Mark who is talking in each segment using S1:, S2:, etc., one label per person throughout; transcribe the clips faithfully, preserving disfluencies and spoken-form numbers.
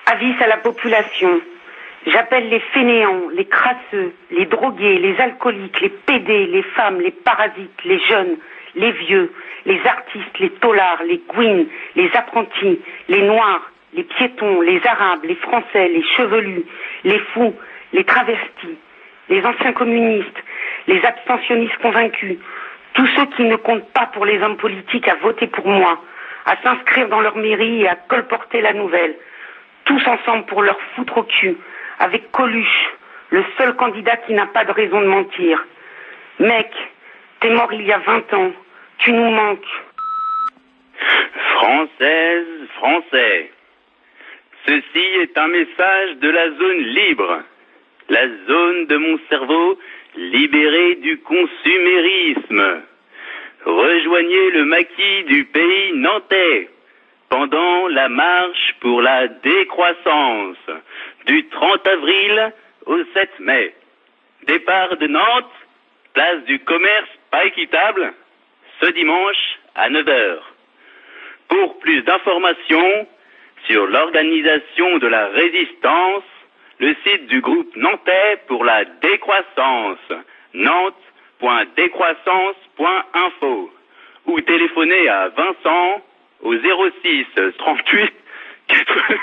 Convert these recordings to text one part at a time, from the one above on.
S1: Avis à la population. J'appelle les fainéants, les crasseux, les drogués, les alcooliques, les pédés, les femmes, les parasites, les jeunes, les vieux, les artistes, les taulards, les gouines, les apprentis, les noirs, les piétons, les arabes, les français, les chevelus, les fous, les travestis, les anciens communistes, les abstentionnistes convaincus, tous ceux qui ne comptent pas pour les hommes politiques à voter pour moi, à s'inscrire dans leur mairie et à colporter la nouvelle, tous ensemble pour leur foutre au cul, avec Coluche, le seul candidat qui n'a pas de raison de mentir. Mec, t'es mort il y a vingt ans, tu nous manques.
S2: Française, Français, ceci est un message de la zone libre, la zone de mon cerveau libéré du consumérisme. Rejoignez le maquis du pays nantais pendant la marche pour la décroissance du trente avril au sept mai. Départ de Nantes, place du commerce pas équitable, ce dimanche à neuf heures. Pour plus d'informations sur l'organisation de la résistance, le site du groupe nantais pour la décroissance, nantes point décroissance point info, ou téléphonez à Vincent au zéro six trente-huit quatre...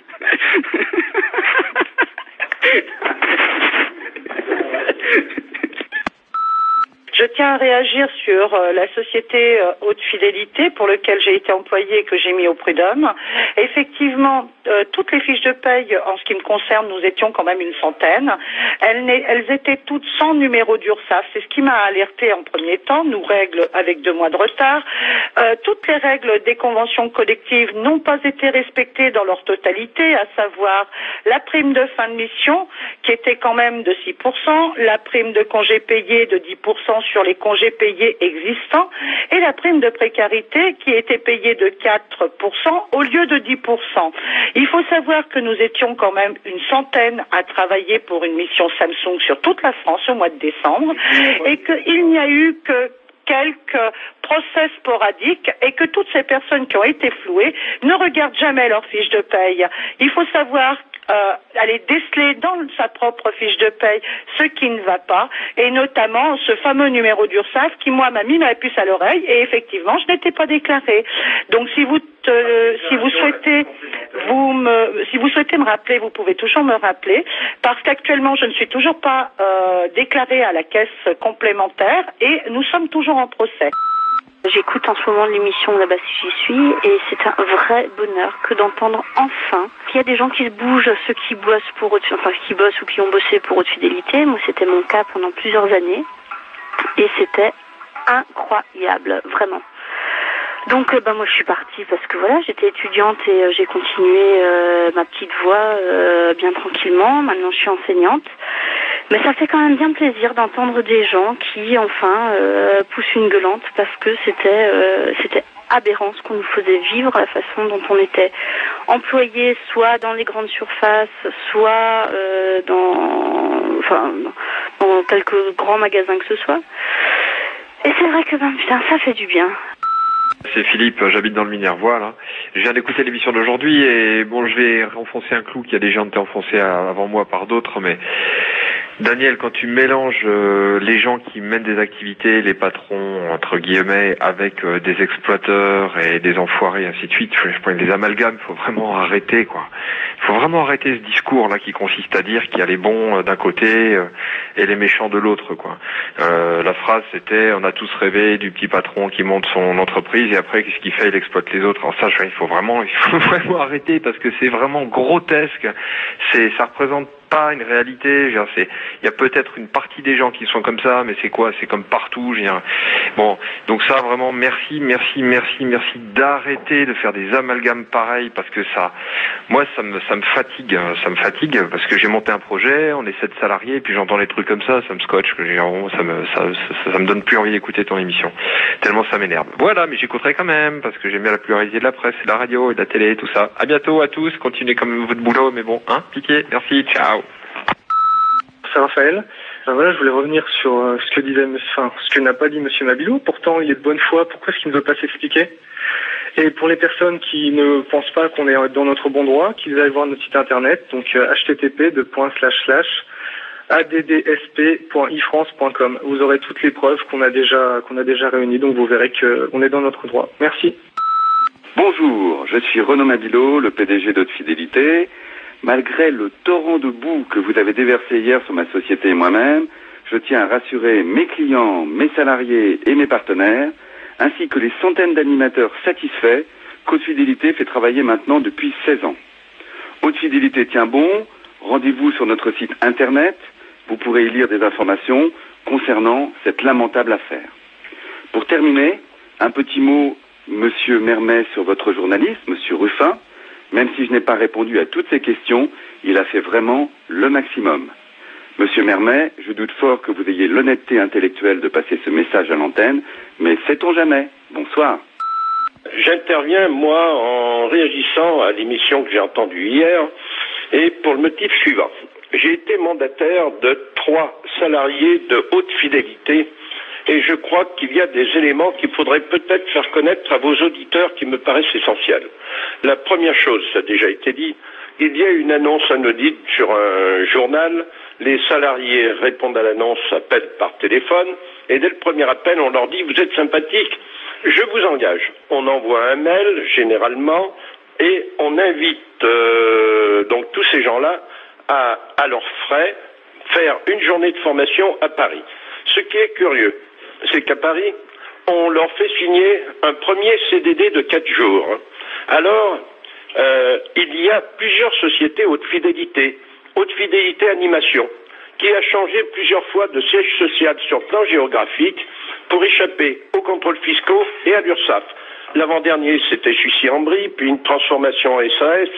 S3: Je tiens à réagir sur euh, la société euh, Haute Fidélité pour laquelle j'ai été employée et que j'ai mis au prud'homme. Effectivement, euh, toutes les fiches de paye, en ce qui me concerne, nous étions quand même une centaine. Elles, elles étaient toutes sans numéro d'URSSAF. C'est ce qui m'a alerté en premier temps. Nous règles avec deux mois de retard. Euh, toutes les règles des conventions collectives n'ont pas été respectées dans leur totalité, à savoir la prime de fin de mission, qui était quand même de six pour cent, la prime de congé payé de dix pour cent sur les congés payés existants et la prime de précarité qui était payée de quatre pour cent au lieu de dix pour cent. Il faut savoir que nous étions quand même une centaine à travailler pour une mission Samsung sur toute la France au mois de décembre et qu'il n'y a eu que quelques procès sporadiques et que toutes ces personnes qui ont été flouées ne regardent jamais leur fiche de paye. Il faut savoir Euh, aller déceler dans sa propre fiche de paye ce qui ne va pas, et notamment ce fameux numéro d'URSSAF qui, moi, m'a mis la puce à l'oreille, et effectivement, je n'étais pas déclarée. Donc, si vous te, si vous souhaitez vous me, si vous souhaitez me rappeler, vous pouvez toujours me rappeler, parce qu'actuellement, je ne suis toujours pas euh, déclarée à la caisse complémentaire, et nous sommes toujours en procès.
S4: J'écoute en ce moment l'émission Là-bas si j'y suis et c'est un vrai bonheur que d'entendre enfin qu'il y a des gens qui se bougent, ceux qui bossent pour Haute, enfin qui bossent ou qui ont bossé pour Haute Fidélité. Moi, c'était mon cas pendant plusieurs années et c'était incroyable, vraiment. Donc, euh, bah, moi, je suis partie parce que voilà, j'étais étudiante et euh, j'ai continué euh, ma petite voie euh, bien tranquillement. Maintenant, je suis enseignante. Mais ça fait quand même bien plaisir d'entendre des gens qui, enfin, euh, poussent une gueulante parce que c'était euh, c'était aberrant ce qu'on nous faisait vivre, la façon dont on était employés, soit dans les grandes surfaces, soit euh, dans, enfin, dans quelques grands magasins que ce soit. Et c'est vrai que, ben, putain, ça fait du bien.
S5: C'est Philippe, j'habite dans le Minervois, là. Je viens d'écouter l'émission d'aujourd'hui et bon, je vais enfoncer un clou qui a déjà été enfoncé avant moi par d'autres, mais Daniel, quand tu mélanges euh, les gens qui mènent des activités, les patrons, entre guillemets, avec euh, des exploiteurs et des enfoirés, ainsi de suite, je, je prends des amalgames, il faut vraiment arrêter, quoi. Il faut vraiment arrêter ce discours-là qui consiste à dire qu'il y a les bons euh, d'un côté euh, et les méchants de l'autre, quoi. Euh, la phrase, c'était, on a tous rêvé du petit patron qui monte son entreprise et après, qu'est-ce qu'il fait? Il exploite les autres. Alors ça, je, il faut vraiment, il faut vraiment arrêter parce que c'est vraiment grotesque. C'est, ça représente pas une réalité. Je veux dire, c'est, il y a peut-être une partie des gens qui sont comme ça, mais c'est quoi? C'est comme partout. Je veux dire. Bon, donc ça, vraiment, merci, merci, merci, merci d'arrêter de faire des amalgames pareils parce que ça, moi, ça me, ça me fatigue, ça me fatigue parce que j'ai monté un projet, on est sept salariés, et puis j'entends les trucs comme ça, ça me scotche. Que j'ai, ça me, ça, ça, ça me donne plus envie d'écouter ton émission. Tellement ça m'énerve. Voilà, mais j'écouterai quand même parce que j'aime bien la pluralité de la presse, de la radio et de la télé, tout ça. À bientôt à tous. Continuez comme votre boulot, mais bon, hein, piqué. Merci, ciao.
S6: C'est Raphaël. Ben voilà, je voulais revenir sur euh, ce que disait, enfin, ce que n'a pas dit Monsieur Mabilou. Pourtant, il est de bonne foi. Pourquoi est-ce qu'il ne veut pas s'expliquer? Et pour les personnes qui ne pensent pas qu'on est dans notre bon droit, qu'ils aillent voir notre site internet, donc euh, h t t p deux points slash slash a d d s p point i france point com. Vous aurez toutes les preuves qu'on a déjà qu'on a déjà réunies, donc vous verrez qu'on est dans notre droit. Merci.
S7: Bonjour, je suis Renaud Mabilot, le P D G d'Haute Fidélité. Malgré le torrent de boue que vous avez déversé hier sur ma société et moi-même, je tiens à rassurer mes clients, mes salariés et mes partenaires, ainsi que les centaines d'animateurs satisfaits qu'Haute Fidélité fait travailler maintenant depuis seize ans. Haute Fidélité tient bon, rendez-vous sur notre site internet, vous pourrez y lire des informations concernant cette lamentable affaire. Pour terminer, un petit mot, Monsieur Mermet, sur votre journaliste, Monsieur Ruffin. Même si je n'ai pas répondu à toutes ces questions, il a fait vraiment le maximum. Monsieur Mermet, je doute fort que vous ayez l'honnêteté intellectuelle de passer ce message à l'antenne, mais sait-on jamais. Bonsoir.
S8: J'interviens, moi, en réagissant à l'émission que j'ai entendue hier, et pour le motif suivant. J'ai été mandataire de trois salariés de haute fidélité, et je crois qu'il y a des éléments qu'il faudrait peut-être faire connaître à vos auditeurs qui me paraissent essentiels. La première chose, ça a déjà été dit, il y a une annonce anodine sur un journal, les salariés répondent à l'annonce, appellent par téléphone, et dès le premier appel, on leur dit « vous êtes sympathique, je vous engage ». On envoie un mail, généralement, et on invite euh, donc tous ces gens-là à, à leurs frais, faire une journée de formation à Paris. Ce qui est curieux, c'est qu'à Paris, on leur fait signer un premier C D D de quatre jours. Alors, euh, il y a plusieurs sociétés haute fidélité, haute fidélité animation, qui a changé plusieurs fois de siège social sur le plan géographique pour échapper aux contrôles fiscaux et à l'URSSAF. L'avant-dernier, c'était Sucy-en-Brie, puis une transformation en S A S,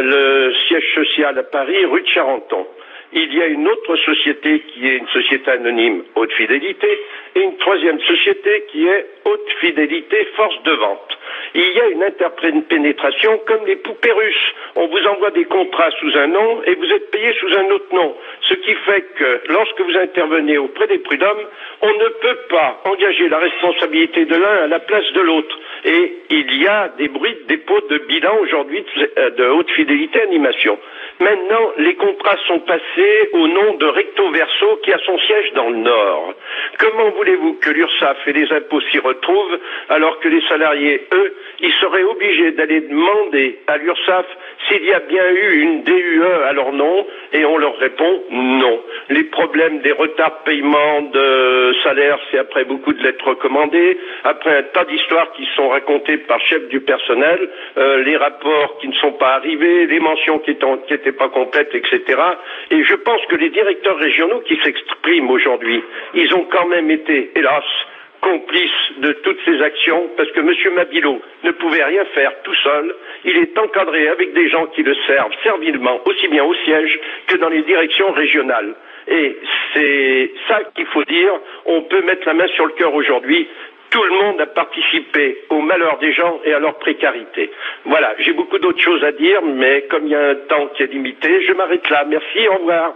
S8: le siège social à Paris, rue de Charenton. Il y a une autre société qui est une société anonyme haute fidélité et une troisième société qui est haute fidélité force de vente. Il y a une interpénétration comme les poupées russes. On vous envoie des contrats sous un nom et vous êtes payé sous un autre nom. Ce qui fait que lorsque vous intervenez auprès des prud'hommes, on ne peut pas engager la responsabilité de l'un à la place de l'autre. Et il y a des bruits de dépôt de bilan aujourd'hui de, de haute fidélité animation. Maintenant, les contrats sont passés au nom de Recto Verso qui a son siège dans le Nord. Comment voulez-vous que l'URSSAF et les impôts s'y retrouvent alors que les salariés, eux, ils seraient obligés d'aller demander à l'URSSAF s'il y a bien eu une D U E à leur nom et on leur répond non. Les problèmes des retards de paiement de salaire, c'est après beaucoup de lettres recommandées, après un tas d'histoires qui sont racontées par chef du personnel, euh, les rapports qui ne sont pas arrivés, les mentions qui n'étaient pas complètes, et cetera. Et je pense que les directeurs régionaux qui s'expriment aujourd'hui, ils ont quand même été, hélas, complices de toutes ces actions, parce que M. Mabilot ne pouvait rien faire tout seul. Il est encadré avec des gens qui le servent servilement, aussi bien au siège que dans les directions régionales. Et c'est ça qu'il faut dire. On peut mettre la main sur le cœur aujourd'hui. Tout le monde a participé au malheur des gens et à leur précarité. Voilà, j'ai beaucoup d'autres choses à dire, mais comme il y a un temps qui est limité, je m'arrête là. Merci, au revoir.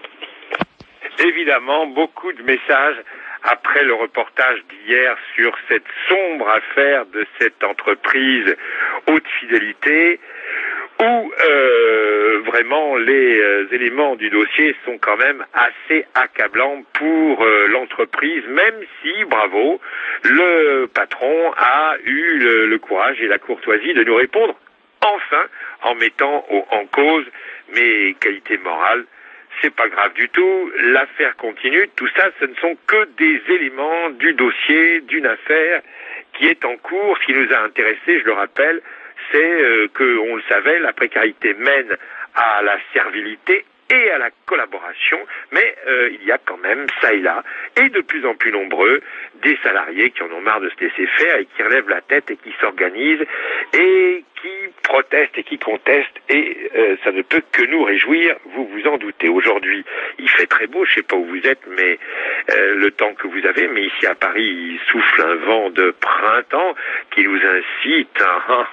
S9: Évidemment, beaucoup de messages après le reportage d'hier sur cette sombre affaire de cette entreprise haute fidélité, où euh, vraiment les euh, éléments du dossier sont quand même assez accablants pour euh, l'entreprise, même si, bravo, le patron a eu le, le courage et la courtoisie de nous répondre, enfin, en mettant au, en cause mes qualités morales. C'est pas grave du tout, l'affaire continue, tout ça, ce ne sont que des éléments du dossier, d'une affaire qui est en cours. Ce qui nous a intéressés, je le rappelle, c'est euh, que, on le savait, la précarité mène à la servilité et à la collaboration, mais euh, il y a quand même, ça et là, et de plus en plus nombreux, des salariés qui en ont marre de se laisser faire et qui relèvent la tête et qui s'organisent et qui protestent et qui contestent, et euh, ça ne peut que nous réjouir, vous vous en doutez. Aujourd'hui, il fait très beau, je sais pas où vous êtes, mais euh, le temps que vous avez, mais ici à Paris, il souffle un vent de printemps qui nous incite à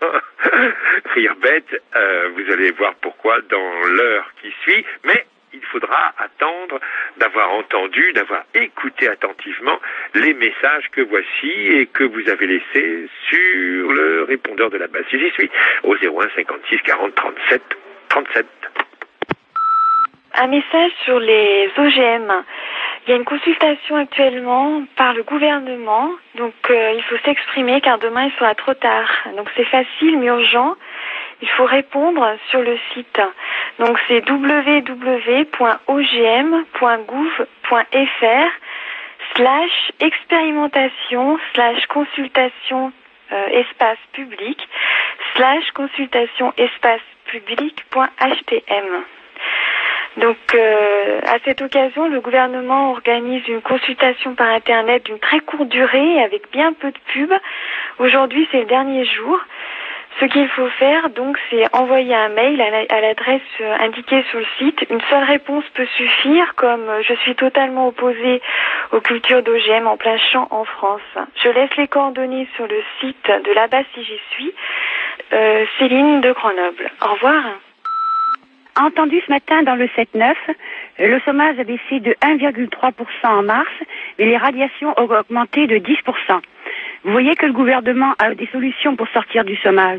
S9: rire bête, euh, vous allez voir pourquoi dans l'heure qui suit, mais il faudra attendre d'avoir entendu, d'avoir écouté attentivement les messages que voici et que vous avez laissés sur le répondeur de la base. Si j'y suis, au zéro un cinquante-six quarante trente-sept trente-sept.
S10: Un message sur les O G M. Il y a une consultation actuellement par le gouvernement, donc euh, il faut s'exprimer car demain il sera trop tard. Donc c'est facile mais urgent. Il faut répondre sur le site. Donc c'est w w w point o g m point gouv point f r slash expérimentation slash consultation euh, espace public slash consultation espace public point h t m. Donc, euh, à cette occasion, le gouvernement organise une consultation par Internet d'une très courte durée avec bien peu de pubs. Aujourd'hui, c'est le dernier jour. Ce qu'il faut faire, donc, c'est envoyer un mail à l'adresse indiquée sur le site. Une seule réponse peut suffire, comme « Je suis totalement opposée aux cultures d'O G M en plein champ en France ». Je laisse les coordonnées sur le site de là-bas si j'y suis. Euh, Céline de Grenoble. Au revoir.
S11: Entendu ce matin dans le sept neuf, le chômage a baissé de un virgule trois pour cent en mars, mais les radiations ont augmenté de dix pour cent. Vous voyez que le gouvernement a des solutions pour sortir du chômage.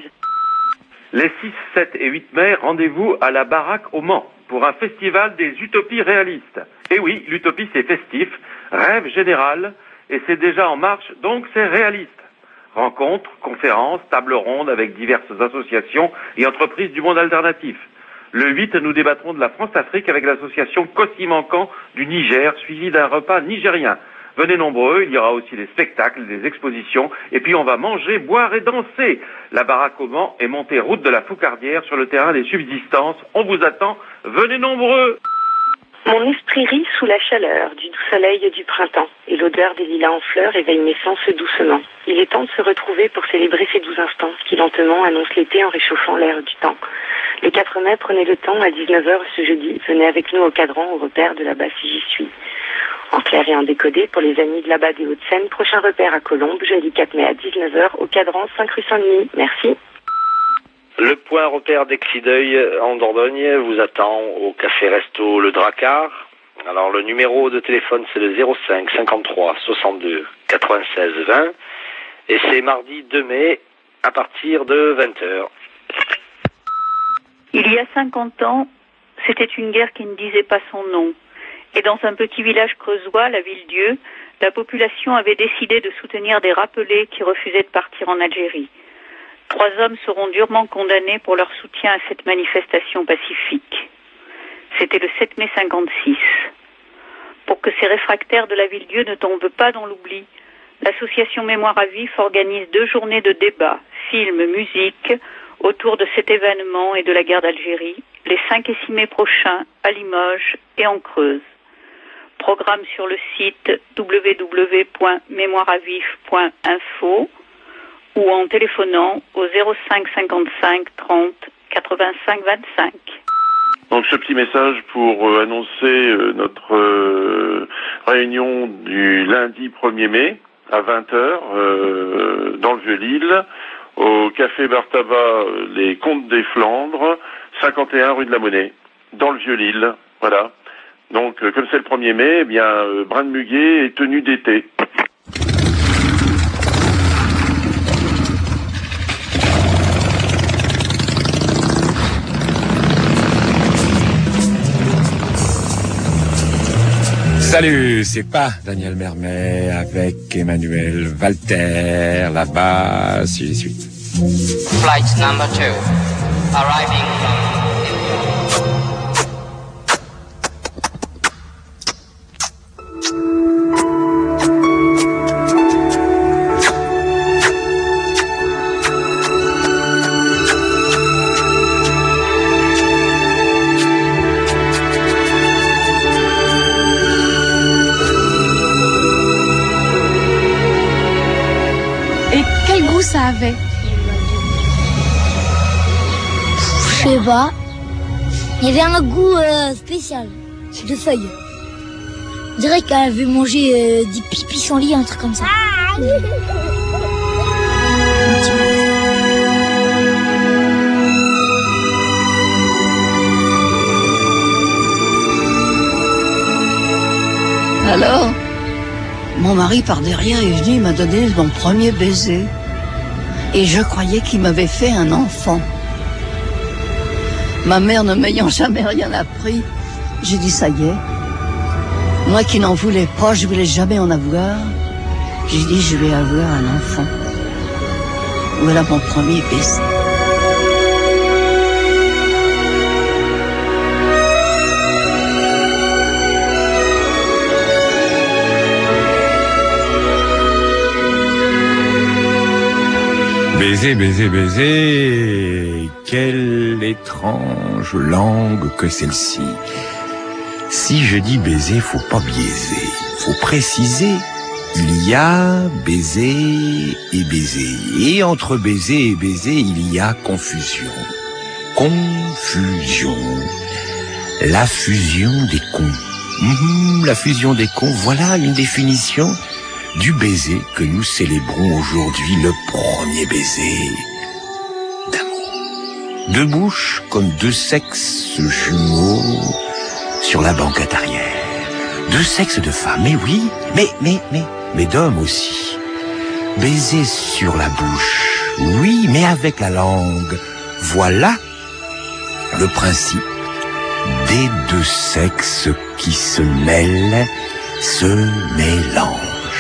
S12: Les six, sept et huit mai, rendez-vous à la Baraque au Mans pour un festival des utopies réalistes. Et oui, l'utopie c'est festif, rêve général, et c'est déjà en marche, donc c'est réaliste. Rencontres, conférences, tables rondes avec diverses associations et entreprises du monde alternatif. Le huit, nous débattrons de la France-Afrique avec l'association Kossi-Mankan du Niger, suivi d'un repas nigérien. Venez nombreux, il y aura aussi des spectacles, des expositions, et puis on va manger, boire et danser. La Baraque au Mans est montée route de la Foucardière sur le terrain des subsistances. On vous attend, venez nombreux.
S13: Mon esprit rit sous la chaleur du doux soleil du printemps, et l'odeur des lilas en fleurs éveille mes sens doucement. Il est temps de se retrouver pour célébrer ces douze instants qui lentement annoncent l'été en réchauffant l'air du temps. Le quatre mai, prenez le temps à dix-neuf heures ce jeudi, venez avec nous au cadran au repère de là-bas si j'y suis. En clair et en décodé, pour les amis de là-bas des Hauts-de-Seine, prochain repère à Colombes, jeudi quatre mai à dix-neuf heures au cadran cinq rue Saint-Denis. Merci.
S14: Le point repère d'Exideuil en Dordogne vous attend au Café Resto Le Dracard. Alors le numéro de téléphone c'est le zéro cinq cinquante-trois soixante-deux quatre-vingt-seize vingt et c'est mardi deux mai à partir de vingt heures.
S15: Il y a cinquante ans, c'était une guerre qui ne disait pas son nom. Et dans un petit village creusois, la Ville-Dieu, la population avait décidé de soutenir des rappelés qui refusaient de partir en Algérie. Trois hommes seront durement condamnés pour leur soutien à cette manifestation pacifique. C'était le sept mai cinquante-six. Pour que ces réfractaires de la Ville-Dieu ne tombent pas dans l'oubli, l'association Mémoire à Vif organise deux journées de débats, films, musique, autour de cet événement et de la guerre d'Algérie, les cinq et six mai prochains à Limoges et en Creuse. Programme sur le site w w w point mémoire à vif point info ou en téléphonant au zéro cinq cinquante-cinq trente quatre-vingt-cinq vingt-cinq.
S16: Donc ce petit message pour euh, annoncer euh, notre euh, réunion du lundi premier mai à vingt heures euh, dans le Vieux-Lille, au Café Bar Tabac Les Comtes des Flandres, cinquante et un rue de la Monnaie, dans le Vieux-Lille. Voilà. Donc, euh, comme c'est le premier mai, eh bien, euh, Brin de Muguet est tenue d'été.
S17: Salut, c'est pas Daniel Mermet avec Emmanuel Walter, là-bas, si j'y suis.
S18: Flight number two, arriving from...
S19: Ça avait. Je sais pas. Il y avait un goût euh, spécial. C'est de feuilles. On dirait qu'elle avait mangé euh, des pipis sans lit, un truc comme ça. Ah
S20: mon mari par derrière est venu, il m'a donné mon premier baiser. Et je croyais qu'il m'avait fait un enfant. Ma mère ne m'ayant jamais rien appris, j'ai dit ça y est. Moi qui n'en voulais pas, je voulais jamais en avoir. J'ai dit je vais avoir un enfant. Voilà mon premier baiser.
S17: Baiser, baiser, baiser, quelle étrange langue que celle-ci. Si je dis baiser, faut pas biaiser, faut préciser. Il y a baiser et baiser. Et entre baiser et baiser, il y a confusion. Confusion. La fusion des cons. Mmh, la fusion des cons, voilà une définition du baiser que nous célébrons aujourd'hui, le premier baiser d'amour. Deux bouches comme deux sexes jumeaux sur la banquette arrière. Deux sexes de femmes, mais oui, mais, mais, mais, mais d'hommes aussi. Baiser sur la bouche, oui, mais avec la langue. Voilà le principe des deux sexes qui se mêlent, se mélangent.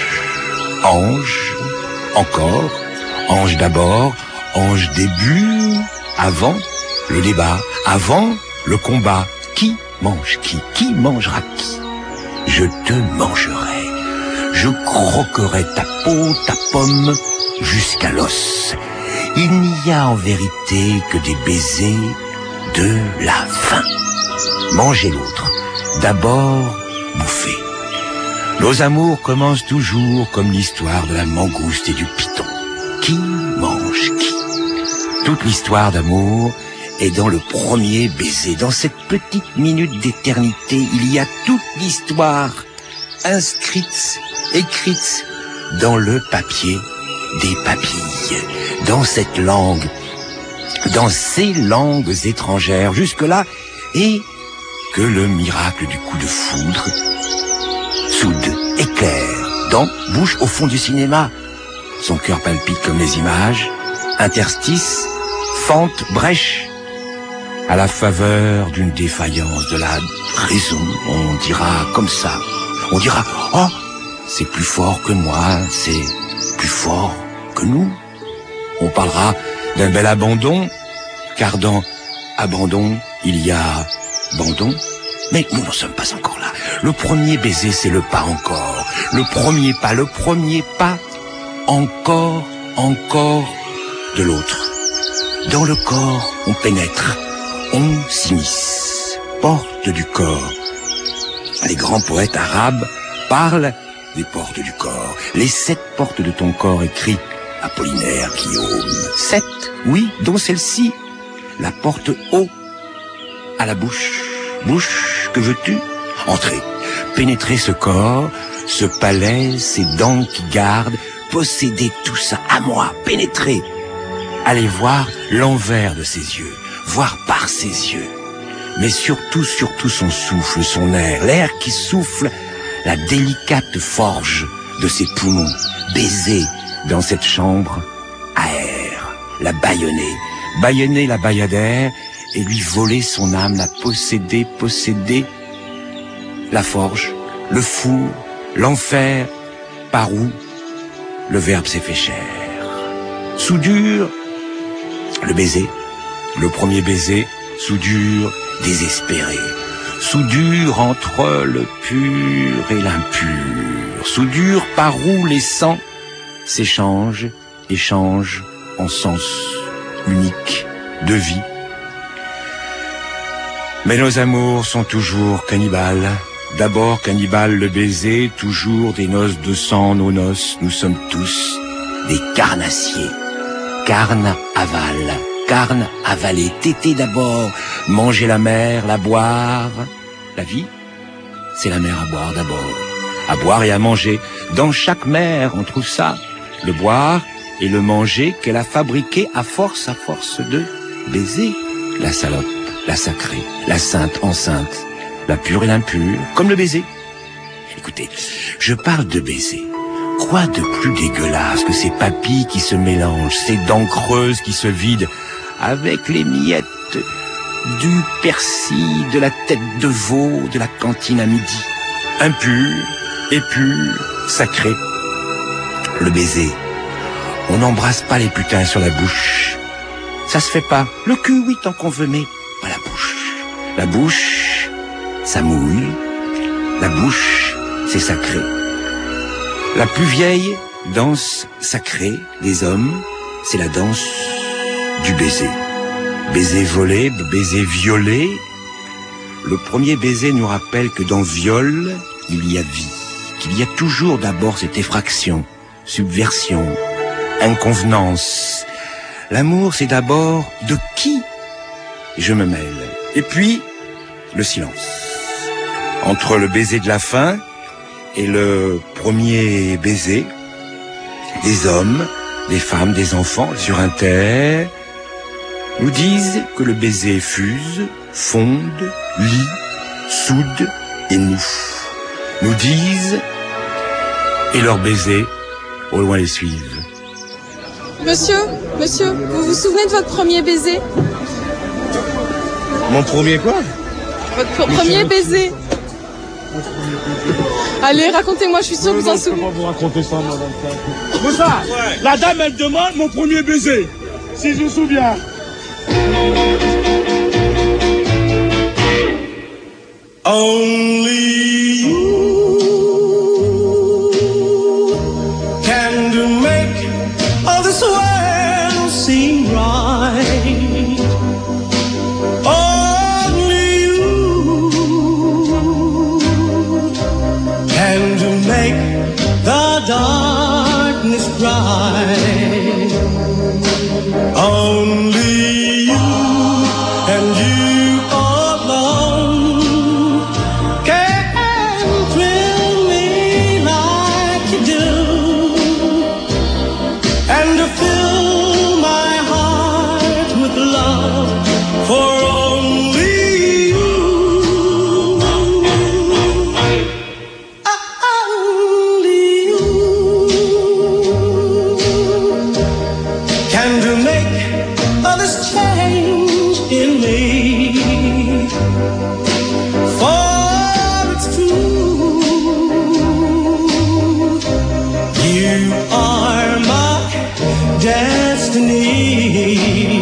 S17: Ange, encore, ange d'abord, ange début, avant le débat, avant le combat. Qui mange qui? Qui mangera qui? Je te mangerai, je croquerai ta peau, ta pomme, jusqu'à l'os. Il n'y a en vérité que des baisers de la faim. Manger l'autre, d'abord bouffer. Nos amours commencent toujours comme l'histoire de la mangouste et du python. Qui mange qui? Toute l'histoire d'amour est dans le premier baiser. Dans cette petite minute d'éternité, il y a toute l'histoire inscrite, écrite dans le papier des papilles, dans cette langue, dans ces langues étrangères, jusque-là, et que le miracle du coup de foudre soude, éclair, dent, bouche au fond du cinéma. Son cœur palpite comme les images, interstice, fente, brèche. À la faveur d'une défaillance de la raison, on dira comme ça. On dira, oh, c'est plus fort que moi, c'est plus fort que nous. On parlera d'un bel abandon, car dans abandon, il y a bandon. Mais nous n'en sommes pas encore là. Le premier baiser, c'est le pas encore. Le premier pas, le premier pas, encore, encore de l'autre. Dans le corps, on pénètre, on s'immisce, porte du corps. Les grands poètes arabes parlent des portes du corps. Les sept portes de ton corps, écrit Apollinaire Guillaume. Sept, oui, dont celle-ci, la porte haut, à la bouche. Bouche, que veux-tu? Entrer, pénétrer ce corps, ce palais, ces dents qui gardent, posséder tout ça, à moi, pénétrer. Aller voir l'envers de ses yeux, voir par ses yeux. Mais surtout, surtout son souffle, son air, l'air qui souffle, la délicate forge de ses poumons, baiser dans cette chambre à air, la bâillonner, bâillonner la bayadère, et lui voler son âme, la posséder, posséder, la forge, le four, l'enfer, par où le verbe s'est fait chair. Soudure, le baiser, le premier baiser, soudure désespérée, soudure entre le pur et l'impur, soudure par où les sangs s'échangent, échangent en sens unique de vie. Mais nos amours sont toujours cannibales. D'abord cannibales le baiser, toujours des noces de sang, nos noces. Nous sommes tous des carnassiers. Carne avale, carne avalée. Téter d'abord, manger la mer, la boire. La vie, c'est la mer à boire d'abord. À boire et à manger. Dans chaque mer, on trouve ça. Le boire et le manger qu'elle a fabriqué à force, à force de baiser. La salope, la sacrée, la sainte enceinte, la pure et l'impure, comme le baiser. Écoutez, je parle de baiser, Quoi de plus dégueulasse que ces papilles qui se mélangent, ces dents creuses qui se vident, avec les miettes du persil, de la tête de veau, de la cantine à midi. Impur, épur, sacré. Le baiser. On n'embrasse pas les putains sur la bouche. Ça se fait pas. Le cul, oui, tant qu'on veut, mais pas la bouche. La bouche, ça mouille. La bouche, c'est sacré. La plus vieille danse sacrée des hommes, c'est la danse du baiser. Baiser volé, baiser violé. Le premier baiser nous rappelle que dans viol, il y a vie. Qu'il y a toujours d'abord cette effraction, subversion, inconvenance. L'amour, c'est d'abord de qui je me mêle. Et puis, le silence. Entre le baiser de la fin et le premier baiser, des hommes, des femmes, des enfants sur un terre nous disent que le baiser fuse, fonde, lie, soude et noue. Nous disent, et leurs baisers, au loin les suivent.
S21: Monsieur, monsieur, vous vous souvenez de votre premier baiser?
S22: Mon premier quoi?
S21: Votre premier baiser. Allez, racontez-moi, je suis sûre que vous en souvenez.
S22: Comment vous racontez ça, madame? Moussa, la dame, elle demande mon premier baiser. Si je me souviens. Only you can make all this world seem right. Only you can make the darkness bright. Only you and you alone can thrill me like you do, and to fill my heart with love for only you. Only you can to make all this change in me. For it's true, you are my destiny.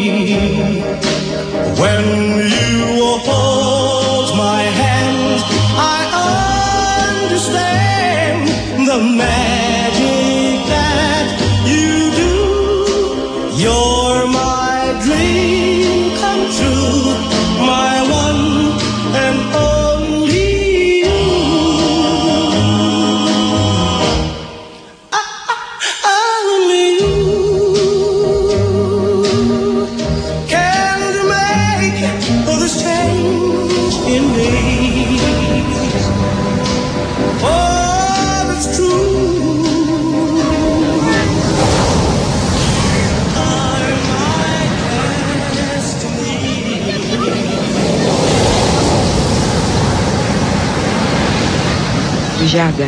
S22: When you hold my hand, I understand the magic that you do. You're my dream come true, my one and only you. Only you can make all this change in me. Oh, it's true.
S23: Du jardin.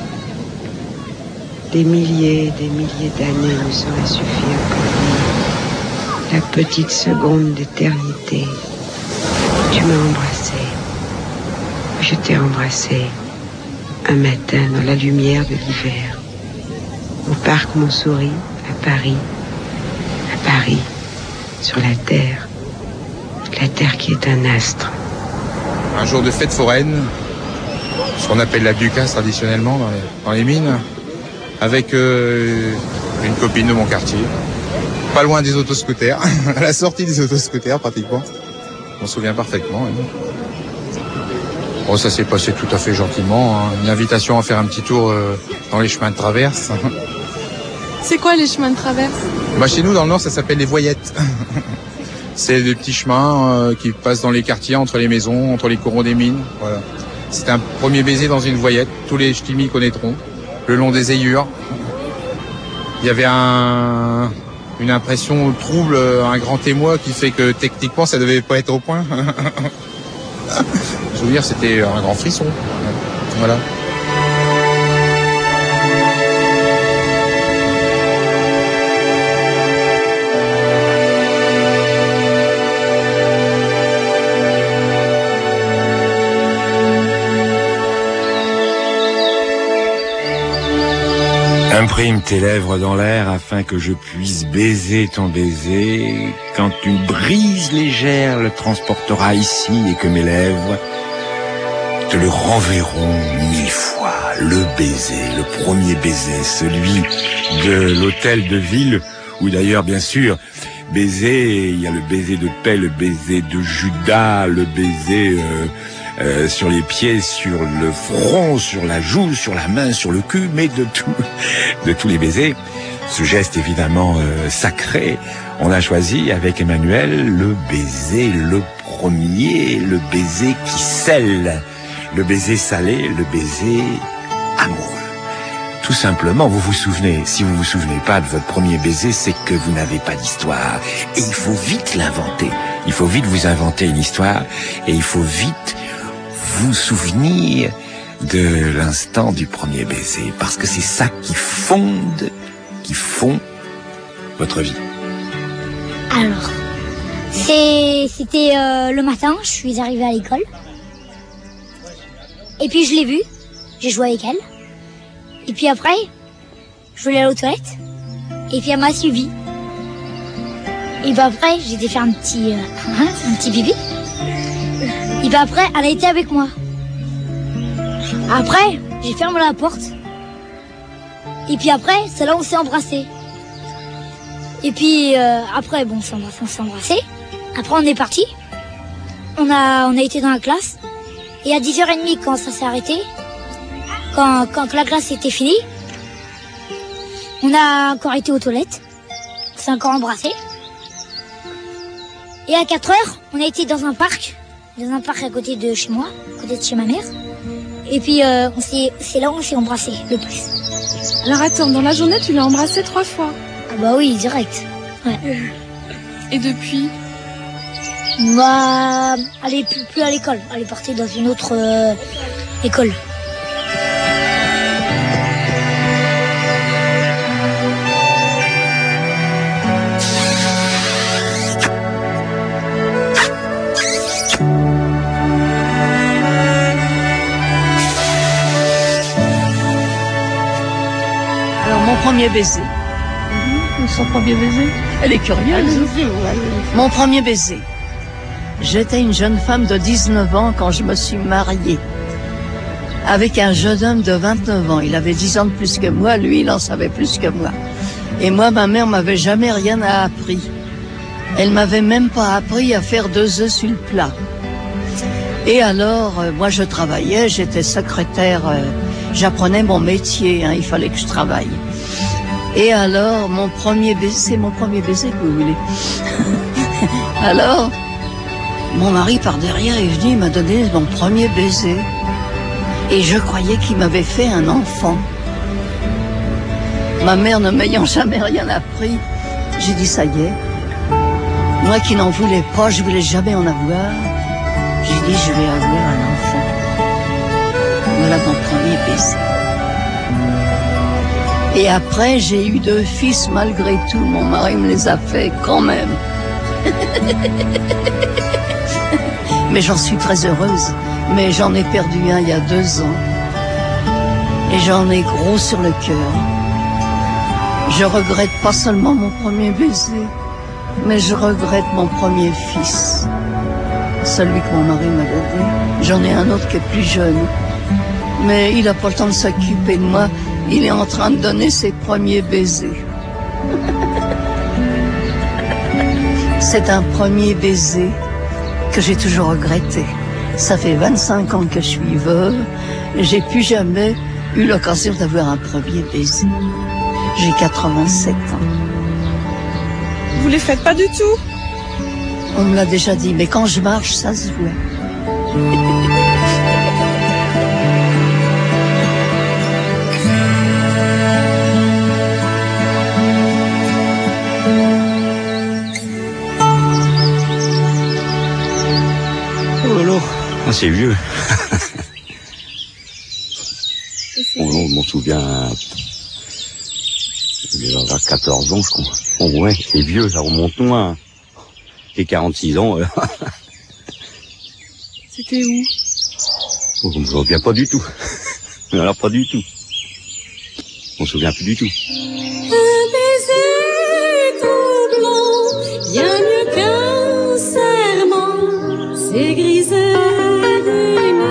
S23: Des milliers et des milliers d'années me seraient suffi à connaître la petite seconde d'éternité. Tu m'as embrassé. Je t'ai embrassé un matin dans la lumière de l'hiver. Au parc Montsouris, à Paris. À Paris, sur la terre. La terre qui est un astre.
S24: Un jour de fête foraine, ce qu'on appelle la ducasse traditionnellement dans les, dans les mines, avec euh, une copine de mon quartier, pas loin des autoscooters, à la sortie des autoscooters pratiquement. On s'en souvient parfaitement. Hein. Bon, ça s'est passé tout à fait gentiment. Hein. Une invitation à faire un petit tour euh, dans les chemins de traverse.
S21: C'est quoi les chemins de traverse?
S24: Bah, chez nous, dans le Nord, ça s'appelle les voyettes. C'est des petits chemins euh, qui passent dans les quartiers, entre les maisons, entre les corons des mines. Voilà. C'était un premier baiser dans une voyette. Tous les ch'timis connaîtront. Le long des ayures. Il y avait un, une impression trouble, un grand émoi qui fait que techniquement, ça devait pas être au point. Je veux dire, c'était un grand frisson. Voilà.
S17: Imprime tes lèvres dans l'air afin que je puisse baiser ton baiser. Quand une brise légère le transportera ici et que mes lèvres te le renverront mille fois. Le baiser, le premier baiser, celui de l'hôtel de ville, où d'ailleurs, bien sûr, baiser, il y a le baiser de paix, le baiser de Judas, le baiser euh, euh, sur les pieds, sur le front, sur la joue, sur la main, sur le cul, mais de tout, de tous les baisers. Ce geste évidemment euh, sacré, on a choisi avec Emmanuel le baiser, le premier, le baiser qui scelle, le baiser salé, le baiser amoureux. Tout simplement, vous vous souvenez, si vous vous souvenez pas de votre premier baiser, c'est que vous n'avez pas d'histoire. Et il faut vite l'inventer. Il faut vite vous inventer une histoire. Et il faut vite vous souvenir de l'instant du premier baiser. Parce que c'est ça qui fonde, qui fond votre vie.
S19: Alors, c'est, c'était euh, le matin, je suis arrivée à l'école. Et puis je l'ai vue, j'ai joué avec elle. Et puis après, je voulais aller aux toilettes. Et puis elle m'a suivi. Et puis après, j'ai été faire un petit, euh, un petit pipi. Et puis après, elle a été avec moi. Après, j'ai fermé la porte. Et puis après, c'est là où on s'est embrassés. Et puis euh, après, bon, on s'est embrassés, on s'est embrassés. Après, on est parti. On a, on a été dans la classe. Et à dix heures trente, quand ça s'est arrêté, Quand, quand la classe était finie, on a encore été aux toilettes, on s'est encore embrassés. Et à quatre heures, on a été dans un parc, dans un parc à côté de chez moi, à côté de chez ma mère. Et puis euh, on s'est, c'est là où on s'est embrassés le plus.
S21: Alors attends, dans la journée, tu l'as embrassé trois fois?
S19: Ah bah oui, direct. Ouais.
S21: Et depuis?
S19: Bah, elle est plus, plus à l'école, elle est partie dans une autre euh, école.
S20: Mon premier baiser.
S21: Mmh, son premier baiser.
S20: Elle est curieuse. Mon premier baiser. J'étais une jeune femme de dix-neuf ans quand je me suis mariée. Avec un jeune homme de vingt-neuf ans. Il avait dix ans de plus que moi, lui, il en savait plus que moi. Et moi, ma mère m'avait jamais rien appris. Elle m'avait même pas appris à faire deux œufs sur le plat. Et alors, euh, moi, je travaillais, j'étais secrétaire, euh, j'apprenais mon métier, hein, il fallait que je travaille. Et alors, mon premier baiser, c'est mon premier baiser que vous voulez. Alors, mon mari par derrière est venu, il m'a donné mon premier baiser. Et je croyais qu'il m'avait fait un enfant. Ma mère ne m'ayant jamais rien appris, j'ai dit ça y est. Moi qui n'en voulais pas, je voulais jamais en avoir. J'ai dit je vais avoir un enfant. Voilà mon premier baiser. Et après, j'ai eu deux fils malgré tout. Mon mari me les a fait quand même. Mais j'en suis très heureuse. Mais j'en ai perdu un il y a deux ans. Et j'en ai gros sur le cœur. Je regrette pas seulement mon premier baiser, mais je regrette mon premier fils. Celui que mon mari m'a donné. J'en ai un autre qui est plus jeune. Mais il n'a pas le temps de s'occuper de moi. Il est en train de donner ses premiers baisers. C'est un premier baiser que j'ai toujours regretté. Ça fait vingt-cinq ans que je suis veuve. J'ai plus jamais eu l'occasion d'avoir un premier baiser. J'ai quatre-vingt-sept ans.
S21: Vous les faites pas du tout?
S20: On me l'a déjà dit, mais quand je marche, ça se voit.
S17: Ah, c'est vieux. Oh non, je m'en souviens. J'avais quatorze ans, je crois. Oh ouais, c'est vieux, ça remonte loin. J'ai quarante-six ans. Euh.
S21: C'était où?
S17: Oh, je me souviens pas du tout. Alors pas du tout. On se souvient plus du tout.
S1: Un baiser troublant, bien mieux qu'un serment, c'est griser d'une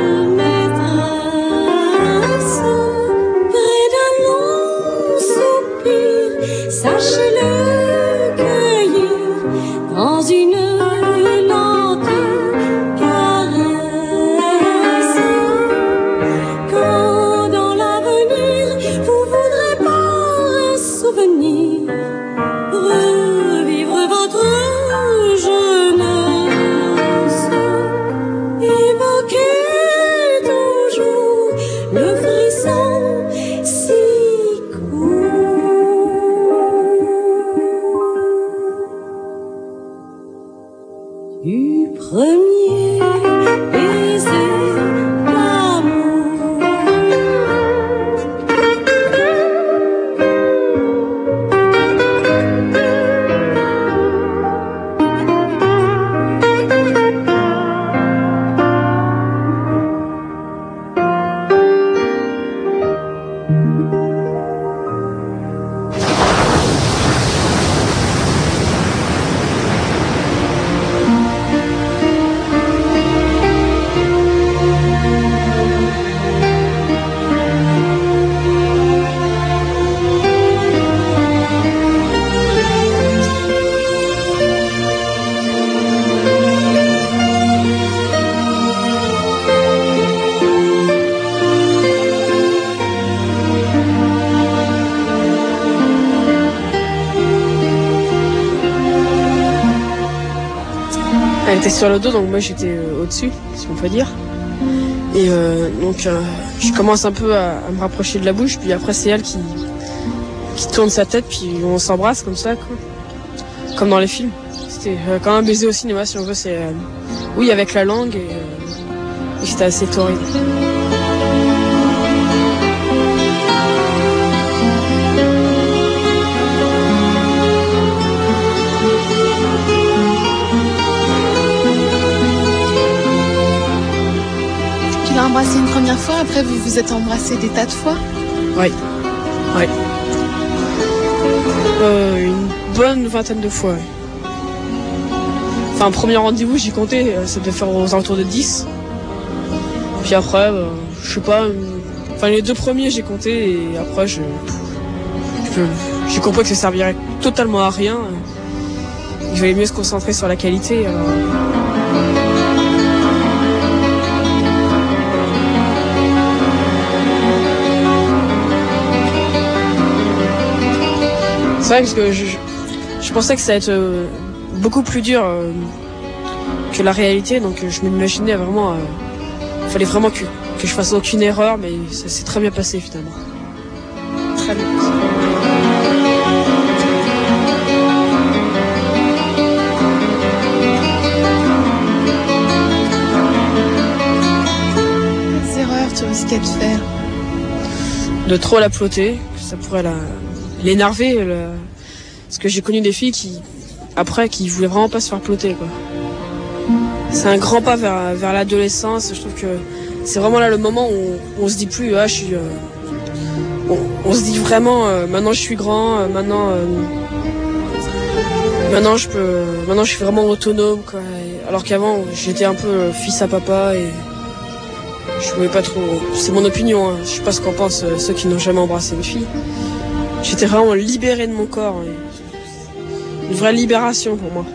S1: maîtresse. Près d'un long soupir, sachez-le cueillir dans une lente caresse. Quand dans l'avenir vous voudrez par un souvenir revivre votre jeunesse, évoquez toujours le frisson si court du premier baiser d'amour.
S2: Elle était sur le dos, donc moi j'étais euh, au-dessus, si on peut dire. Et euh, donc euh, je commence un peu à, à me rapprocher de la bouche, puis après c'est elle qui, qui tourne sa tête, puis on s'embrasse comme ça, quoi. Comme dans les films. C'était euh, quand un baiser au cinéma, si on veut, c'est euh, oui avec la langue, et, euh, et c'était assez torride.
S21: Tu l'as embrassé une première fois, après vous vous êtes embrassé des tas de fois?
S2: Oui, oui. Euh, une bonne vingtaine de fois, oui. Enfin, premier rendez-vous, j'y comptais, ça devait faire aux alentours de dix. Puis après, euh, je sais pas, euh, enfin les deux premiers j'ai compté, et après je, je j'ai compris que ça servirait totalement à rien. Il valait mieux se concentrer sur la qualité. Alors... C'est vrai parce que je, je pensais que ça allait être euh, beaucoup plus dur euh, que la réalité, donc je m'imaginais vraiment... Il euh, fallait vraiment que, que je fasse aucune erreur, mais ça s'est très bien passé finalement. Très bien passé.
S21: Quelles erreurs tu risquais de faire?
S2: De trop la ploter, ça pourrait la... l'énerver, le... parce que j'ai connu des filles qui, après, qui voulaient vraiment pas se faire ploter, quoi. C'est un grand pas vers, vers l'adolescence. Je trouve que c'est vraiment là le moment où on, on se dit plus, ah, je suis, euh... on, on se dit vraiment, euh, maintenant je suis grand, euh, maintenant, euh... maintenant je peux, maintenant je suis vraiment autonome, quoi. Et... alors qu'avant j'étais un peu fils à papa et je voulais pas trop. C'est mon opinion, hein. Je sais pas ce qu'en pensent euh, ceux qui n'ont jamais embrassé une fille. J'étais vraiment libérée de mon corps. Et... une vraie libération pour moi.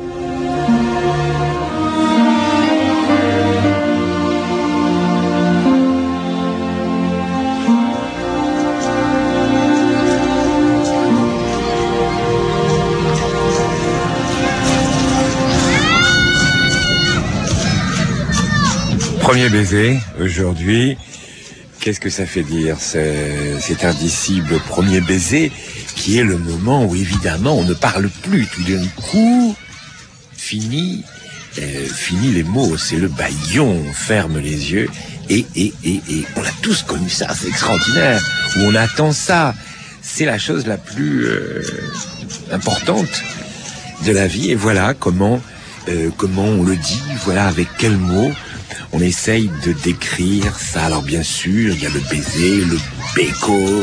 S17: Premier baiser, aujourd'hui, qu'est-ce que ça fait dire? C'est, c'est indicible premier baiser qui est le moment où évidemment on ne parle plus. Tout d'un coup, fini, euh, fini les mots, c'est le bâillon, on ferme les yeux et, et, et, et on a tous connu ça, c'est extraordinaire, où on attend ça. C'est la chose la plus euh, importante de la vie et voilà comment, euh, comment on le dit, voilà avec quels mots. On essaye de décrire ça. Alors bien sûr, il y a le baiser, le béco,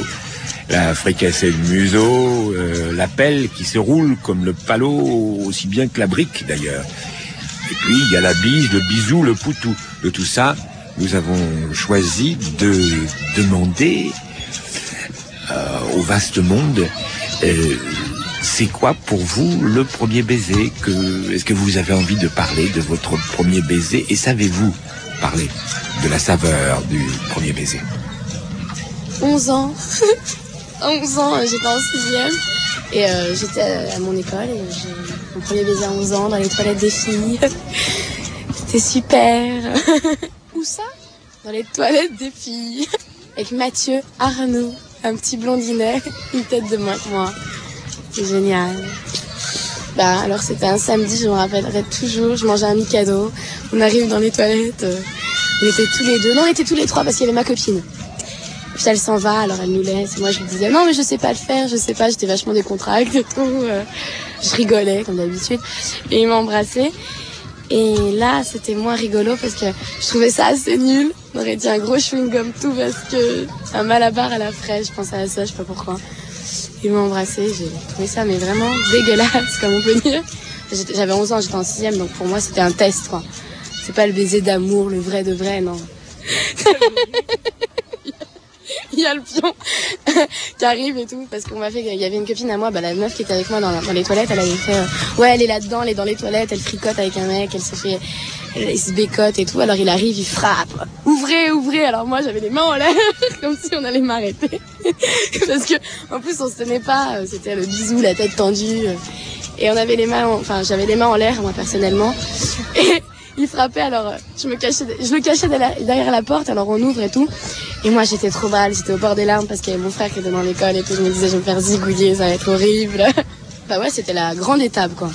S17: la fricassée de museau, euh, la pelle qui se roule comme le palot, aussi bien que la brique d'ailleurs. Et puis il y a la bise, le bisou, le poutou. De tout ça, nous avons choisi de demander euh, au vaste monde, euh, c'est quoi pour vous le premier baiser que, est-ce que vous avez envie de parler de votre premier baiser et savez-vous parler de la saveur du premier baiser?
S3: onze ans. onze ans, j'étais en sixième et euh, j'étais à mon école et j'ai mon premier baiser à onze ans dans les toilettes des filles. C'était super. Où ça? Dans les toilettes des filles. Avec Mathieu Arnaud, un petit blondinet, une tête de moins que moi. C'est génial. Bah alors c'était un samedi, je me rappellerai toujours, je mangeais un Mikado, on arrive dans les toilettes, euh, on était tous les deux, non on était tous les trois parce qu'il y avait ma copine. Puis elle s'en va, alors elle nous laisse, et moi je lui disais non mais je sais pas le faire, je sais pas, j'étais vachement décontractée et tout, euh, je rigolais comme d'habitude, et il m'a embrassée. Et là c'était moins rigolo parce que je trouvais ça assez nul, on aurait dit un gros chewing-gum tout parce que un malabar à la fraise, je pensais à ça, je sais pas pourquoi. Il m'a embrassé, j'ai trouvé ça mais vraiment dégueulasse comme on peut dire. J'avais onze ans, j'étais en sixième, donc pour moi c'était un test quoi. C'est pas le baiser d'amour, le vrai de vrai, non. Il y a le pion qui arrive et tout, parce qu'on m'a fait, il y avait une copine à moi, bah la meuf qui était avec moi dans, la, dans les toilettes, elle avait fait, euh, ouais elle est là-dedans, elle est dans les toilettes, elle fricote avec un mec, elle se fait, elle, elle se bécote et tout, alors il arrive, il frappe, ouvrez, ouvrez, alors moi j'avais les mains en l'air, comme si on allait m'arrêter, parce que en plus on se tenait pas, c'était le bisou, la tête tendue, et on avait les mains, en, enfin j'avais les mains en l'air moi personnellement, et il frappait, alors je me cachais, je le cachais derrière la porte, alors on ouvre et tout. Et moi j'étais trop mal, j'étais au bord des larmes parce qu'il y avait mon frère qui était dans l'école et tout, je me disais je vais me faire zigouiller, ça va être horrible. Bah ouais, c'était la grande étape quoi.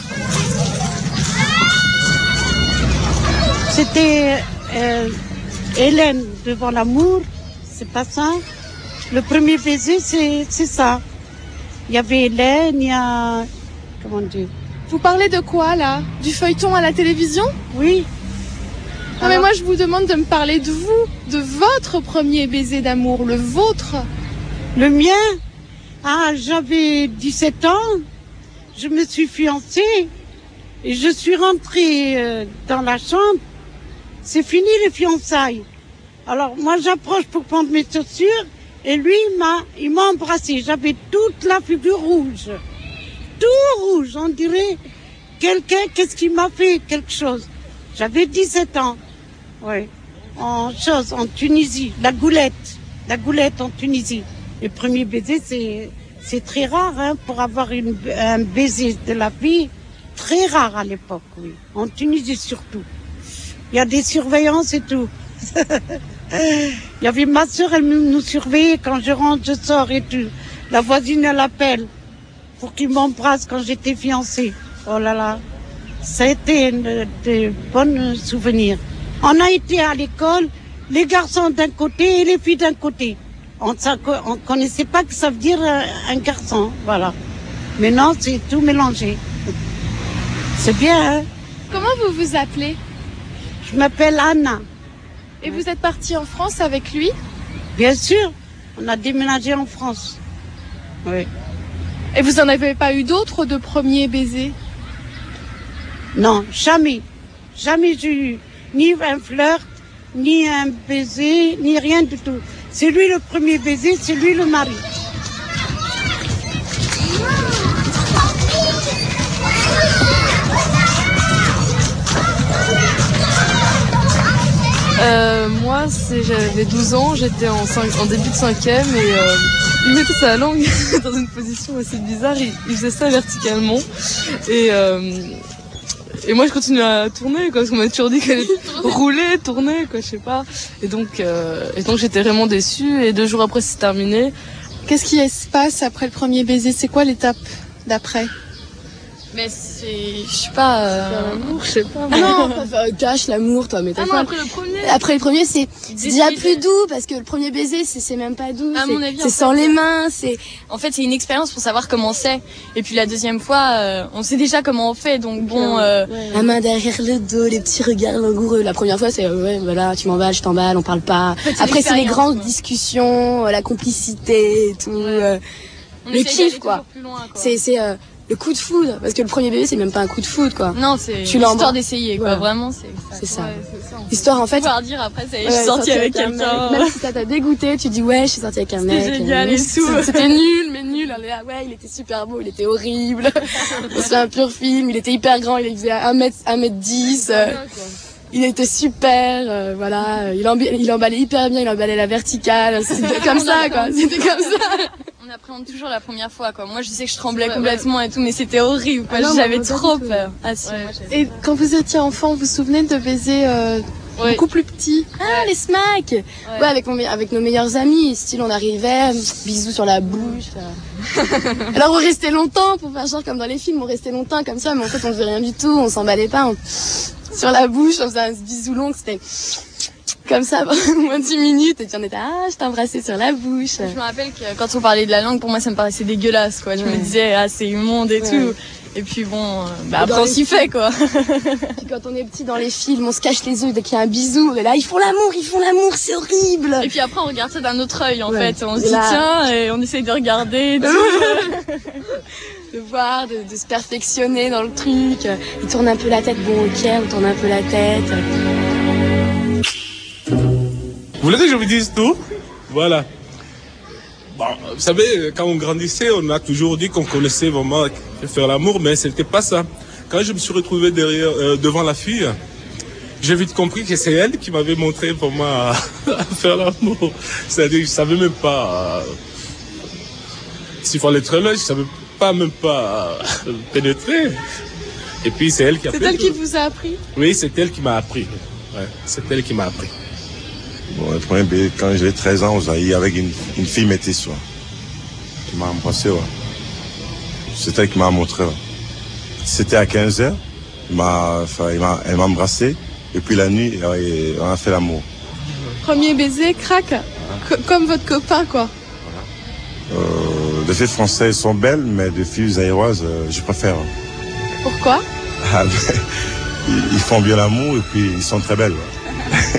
S4: C'était euh, Hélène devant l'amour, c'est pas ça. Le premier baiser c'est, c'est ça. Il y avait Hélène, il y a... Comment dire?
S21: Vous parlez de quoi là? Du feuilleton à la télévision?
S4: Oui.
S21: Non mais moi je vous demande de me parler de vous, de votre premier baiser d'amour, le vôtre.
S4: Le mien? Ah, j'avais dix-sept ans, je me suis fiancée et je suis rentrée euh, dans la chambre. C'est fini les fiançailles. Alors moi j'approche pour prendre mes chaussures et lui il m'a, il m'a embrassée. J'avais toute la figure rouge, tout rouge, on dirait quelqu'un, qu'est-ce qui m'a fait quelque chose. J'avais dix-sept ans. Oui, en chose, en Tunisie, la goulette, la goulette en Tunisie. Le premier baiser, c'est, c'est très rare, hein, pour avoir une, un baiser de la fille, très rare à l'époque, oui. En Tunisie surtout. Il y a des surveillances et tout. Il y avait ma soeur, elle nous surveillait quand je rentre, je sors et tout. La voisine, elle appelle pour qu'il m'embrasse quand j'étais fiancée. Oh là là, ça a été une, de bons souvenirs. On a été à l'école, les garçons d'un côté et les filles d'un côté. On ne connaissait pas que ça veut dire un, un garçon, voilà. Maintenant, c'est tout mélangé. C'est bien, hein?
S21: Comment vous vous appelez?
S4: Je m'appelle Anna.
S21: Et vous êtes partie en France avec lui?
S4: Bien sûr, on a déménagé en France. Oui.
S21: Et vous n'en avez pas eu d'autres de premiers baisers?
S4: Non, jamais. Jamais j'ai eu ni un flirt, ni un baiser, ni rien du tout. C'est lui le premier baiser, c'est lui le mari.
S2: Euh, moi, c'est, j'avais douze ans, j'étais en, cinq, en début de cinquième et euh, il mettait sa langue dans une position assez bizarre, il, il faisait ça verticalement et, euh, et moi je continuais à tourner quoi, parce qu'on m'a toujours dit qu'elle roulait, tourner quoi, je sais pas. Et donc, euh, et donc j'étais vraiment déçue et deux jours après c'est terminé.
S21: Qu'est-ce qui se passe après le premier baiser? C'est quoi l'étape d'après?
S5: Mais c'est, je sais pas. Euh...
S2: L'amour, je sais pas.
S3: Ah non, pas, cache l'amour, toi, mais t'as
S5: ah
S3: pas.
S5: non, après le premier.
S3: Après le premier, c'est, c'est déjà plus doux parce que le premier baiser, c'est, c'est même pas doux.
S5: À
S3: c'est,
S5: mon avis,
S3: c'est sans
S5: fait,
S3: les mains, c'est.
S5: En fait, c'est une expérience pour savoir comment c'est. Et puis la deuxième fois, euh, on sait déjà comment on fait, donc bon. Euh...
S3: Ouais. La main derrière le dos, les petits regards langoureux. La première fois, c'est euh, ouais, voilà, tu m'emballes, je t'emballe, on parle pas. En fait, après, c'est les grandes quoi. discussions, la complicité, et tout. Ouais. Euh, le kiff, quoi. Loin, quoi. C'est, c'est. Euh, Le coup de foudre, parce que le premier bébé c'est même pas un coup de foudre quoi.
S5: Non, c'est l'histoire d'essayer quoi, ouais. Vraiment c'est ça.
S3: C'est ça.
S5: Ouais, c'est ça.
S3: L'histoire en fait.
S5: Pouvoir dire après ça y est, ouais, je suis sortie avec, avec quelqu'un.
S3: Même si ça t'a dégoûté, tu dis ouais, je suis sortie avec un mec.
S5: C'était génial et tout.
S3: C'était nul, mais nul. Ouais, il était super beau, il était horrible. C'est un pur film, il était hyper grand, il faisait un mètre dix. Euh, il était super, euh, voilà. Il, emb il emballait hyper bien, il emballait la verticale. C'était comme ça quoi. C'était comme ça.
S5: On appréhende toujours la première fois quoi. Moi je sais que je tremblais ouais, complètement ouais. et tout, mais c'était horrible quoi. Ah j'avais trop peur. Ah, si,
S21: ouais.
S5: moi,
S21: et quand vous étiez enfant, vous vous souvenez de baisers euh, ouais. beaucoup plus petits?
S3: Ah ouais. Les smacks ouais. ouais, avec, mon, avec nos meilleurs amis. Style on arrivait, bisous sur la bouche. Alors on restait longtemps pour faire genre comme dans les films, on restait longtemps comme ça, mais en fait on ne faisait rien du tout, on s'emballait pas. On... Sur la bouche, on faisait un bisou long, c'était... Comme ça, moins de dix minutes, et puis on était, ah, je t'embrassais sur la bouche.
S5: Je me rappelle que quand on parlait de la langue, pour moi, ça me paraissait dégueulasse, quoi. Je ouais. me disais, ah, c'est immonde et ouais. tout. Et puis bon, bah, après on s'y fait, quoi.
S3: Puis quand on est petit dans les films, on se cache les yeux dès qu'il y a un bisou, et là, ils font l'amour, ils font l'amour, c'est horrible.
S5: Et puis après, on regarde ça d'un autre œil, en ouais. fait. On se dit, là... tiens, et on essaye de regarder, tout.
S3: De voir, de, de se perfectionner dans le truc. Il tourne un peu la tête, bon, ok, on tourne un peu la tête.
S22: Vous voulez que je vous dise tout? Voilà. Bon, vous savez, quand on grandissait, on a toujours dit qu'on connaissait vraiment faire l'amour, mais c'était pas ça. Quand je me suis retrouvé derrière, euh, devant la fille, j'ai vite compris que c'est elle qui m'avait montré vraiment à, à faire l'amour. C'est-à-dire, je savais même pas euh, s'il fallait être là, je savais pas même pas euh, pénétrer. Et puis c'est elle qui a
S21: fait.
S22: C'est
S21: elle qui vous a appris?
S22: Oui, c'est elle qui m'a appris. Ouais, c'est elle qui m'a appris.
S6: Bon, le premier bébé, quand j'avais treize ans, aux Aïe, avec une, une fille métisse, ouais, qui m'a embrassé, ouais. C'est elle qui m'a montré, ouais. C'était à quinze heures, il m'a, enfin, il m'a, elle m'a embrassé, et puis la nuit, on a fait l'amour.
S21: Premier baiser, crac, voilà. Comme votre copain, quoi.
S6: Voilà. Euh, les filles françaises sont belles, mais les filles aéroises, euh, je préfère.
S21: Pourquoi?
S6: Ah, ben, ils, ils font bien l'amour, et puis ils sont très belles, ouais.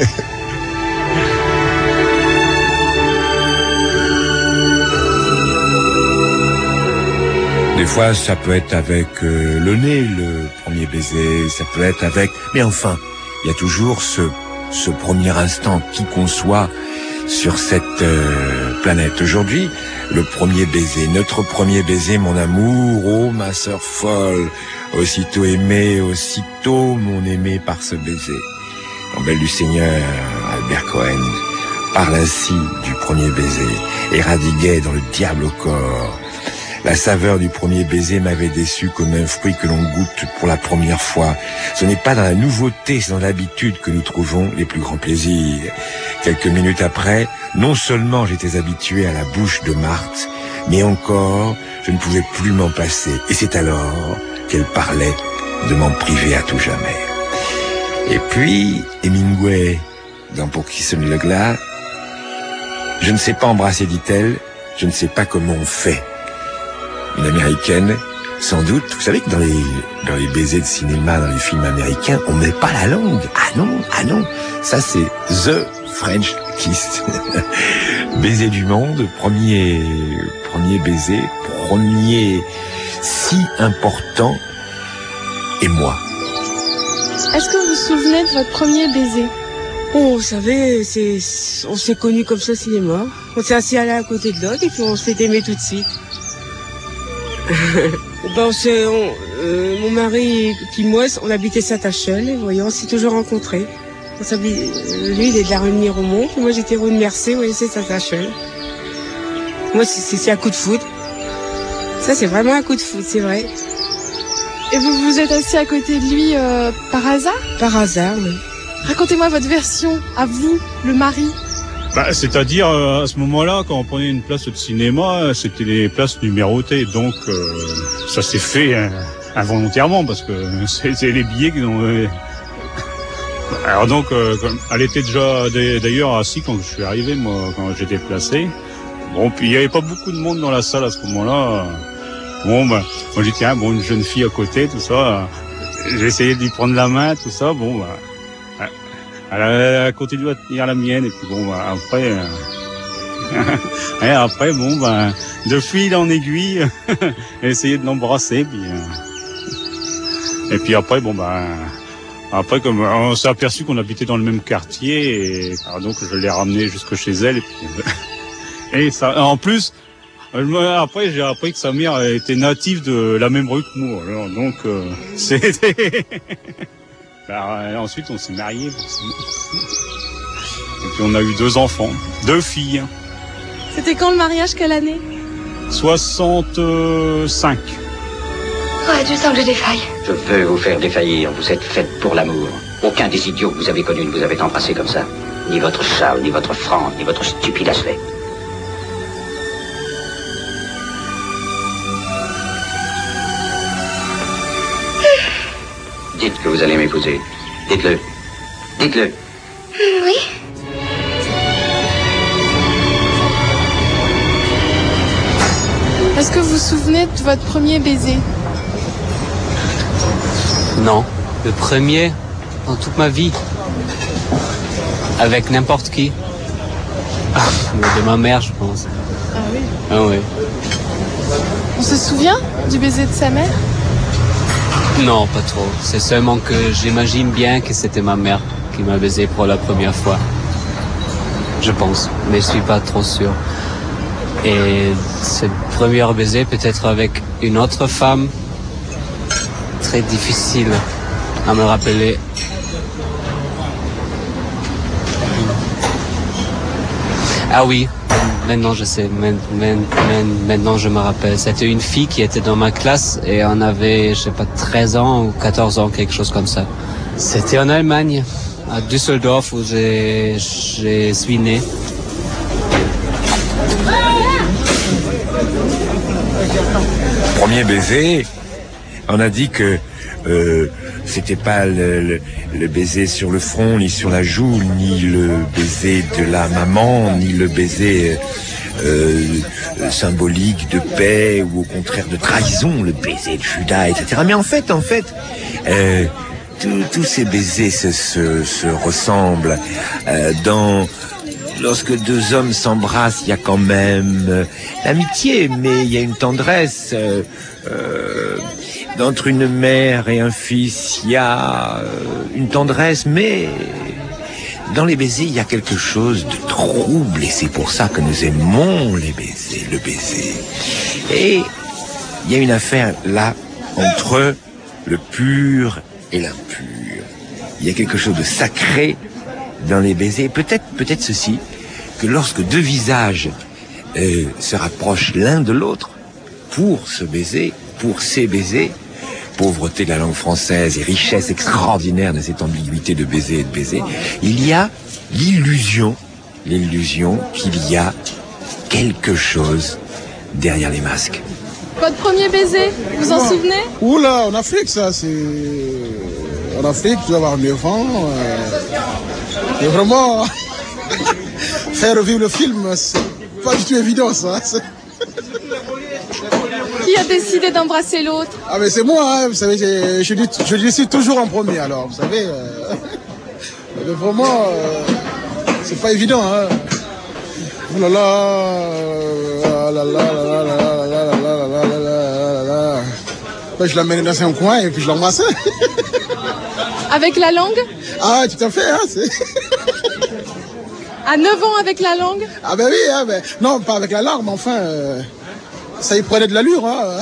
S17: Des fois, ça peut être avec euh, le nez, le premier baiser, ça peut être avec... Mais enfin, il y a toujours ce, ce premier instant qui qu'on soit sur cette euh, planète. Aujourd'hui, le premier baiser, notre premier baiser, mon amour, oh ma sœur folle, aussitôt aimé, aussitôt mon aimé par ce baiser. En belle du Seigneur, Albert Cohen parle ainsi du premier baiser et radiguait dans le diable au corps. La saveur du premier baiser m'avait déçu comme un fruit que l'on goûte pour la première fois. Ce n'est pas dans la nouveauté, c'est dans l'habitude que nous trouvons les plus grands plaisirs. Quelques minutes après, non seulement j'étais habitué à la bouche de Marthe, mais encore, je ne pouvais plus m'en passer. Et c'est alors qu'elle parlait de m'en priver à tout jamais. Et puis, Hemingway, dans Pour qui sonne le glas, je ne sais pas embrasser, dit-elle, je ne sais pas comment on fait. Une américaine, sans doute. Vous savez que dans les, dans les baisers de cinéma, dans les films américains, on met pas la langue. Ah non, ah non. Ça, c'est The French Kiss. Baiser du monde, premier, premier baiser, premier si important, et moi.
S21: Est-ce que vous vous souvenez de votre premier baiser?
S2: Oh, vous savez, c'est, on s'est connus comme ça au cinéma. On s'est assis à l'un à côté de l'autre et puis on s'est aimés tout de suite. ben, c'est, on, euh, mon mari puis moi, on habitait Saint-Achel, et voyons, on s'est toujours rencontrés. On lui, il est de la rue de Miromont, puis moi j'étais rue de Mercé, vous voyez, c'est Saint-Achel. Moi, c'est, c'est un coup de foudre. Ça, c'est vraiment un coup de foudre, c'est vrai.
S21: Et vous vous êtes assis à côté de lui euh, par hasard?
S2: Par hasard, oui.
S21: Racontez-moi votre version, à vous, le mari.
S22: Bah, c'est-à-dire, euh, à ce moment-là, quand on prenait une place de cinéma, c'était les places numérotées. Donc, euh, ça s'est fait hein,
S7: involontairement, parce que c'est, c'est les billets qui ont... Euh... Alors donc, euh, elle était déjà d'ailleurs assise quand je suis arrivé, moi, quand j'étais placé. Bon, puis il n'y avait pas beaucoup de monde dans la salle à ce moment-là. Bon, ben, moi j'ai dit, tiens, bon, une jeune fille à côté, tout ça. J'ai essayé de lui prendre la main, tout ça. Bon, ben, elle a continué à tenir la mienne, et puis bon, ben, après... Euh... et après, bon, ben, de fil en aiguille, j'ai essayé de l'embrasser, puis... Euh... Et puis après, bon, ben... Après, comme on s'est aperçu qu'on habitait dans le même quartier, et alors donc je l'ai ramené jusque chez elle. Et, puis, et ça, en plus, après j'ai appris que sa mère était native de la même rue que moi. Alors donc euh, c'était. Ben, ensuite on s'est mariés. Et puis on a eu deux enfants, deux filles.
S21: C'était quand le mariage, quelle année?
S7: soixante-cinq.
S8: Ouais, du temps que je défaille.
S18: Je veux vous faire défaillir, vous êtes faite pour l'amour. Aucun des idiots que vous avez connus ne vous avait embrassé comme ça. Ni votre Charles, ni votre Franck, ni votre stupide Ashley. Dites que vous allez m'épouser. Dites-le. Dites-le.
S8: Oui.
S21: Est-ce que vous vous souvenez de votre premier baiser?
S9: Non, le premier dans toute ma vie. Avec n'importe qui. De ma mère, je pense.
S21: Ah oui.
S9: Ah oui.
S21: On se souvient du baiser de sa mère?
S9: Non, pas trop. C'est seulement que j'imagine bien que c'était ma mère qui m'a baisé pour la première fois. Je pense, mais je suis pas trop sûr. Et ce premier baiser peut-être avec une autre femme, très difficile à me rappeler. Ah oui, maintenant je sais, maintenant je me rappelle. C'était une fille qui était dans ma classe et on avait, je sais pas, treize ans ou quatorze ans, quelque chose comme ça. C'était en Allemagne, à Düsseldorf, où j'ai, je suis né.
S17: Premier baiser, on a dit que euh, c'était pas le, le, le baiser sur le front, ni sur la joue, ni le baiser de la maman, ni le baiser euh, symbolique de paix ou au contraire de trahison, le baiser de Judas, et cetera. Mais en fait, en fait, euh, tous ces baisers se, se, se ressemblent euh, dans... Lorsque deux hommes s'embrassent, il y a quand même euh, l'amitié, mais il y a une tendresse. Euh, euh, entre une mère et un fils, il y a euh, une tendresse, mais dans les baisers, il y a quelque chose de trouble, et c'est pour ça que nous aimons les baisers, le baiser. Et il y a une affaire là entre le pur et l'impur. Il y a quelque chose de sacré dans les baisers, peut-être peut-être ceci, que lorsque deux visages euh, se rapprochent l'un de l'autre pour se baiser, pour ces baisers, pauvreté de la langue française et richesse extraordinaire de cette ambiguïté de baiser et de baiser, il y a l'illusion, l'illusion qu'il y a quelque chose derrière les masques.
S21: Votre premier baiser, vous en souvenez?
S10: Oula, en Afrique, ça, c'est... En Afrique, tu dois avoir neuf ans. Euh... Et vraiment, faire revivre le film, c'est pas du tout évident, ça.
S21: Qui a décidé d'embrasser l'autre?
S10: Ah, mais c'est moi, hein, vous savez, je, je, je décide toujours en premier, alors, vous savez. Euh... Mais vraiment, euh... c'est pas évident, hein. Oh là là, là là là là là là là là là là là là. Je l'amène dans un coin et puis je l'embrasse.
S21: Avec la langue?
S10: Ah, tout à fait, hein, c'est...
S21: À neuf ans avec la langue?
S10: Ah ben oui, hein, ben... non, pas avec la langue, mais enfin, euh... ça y prenait de l'allure, hein.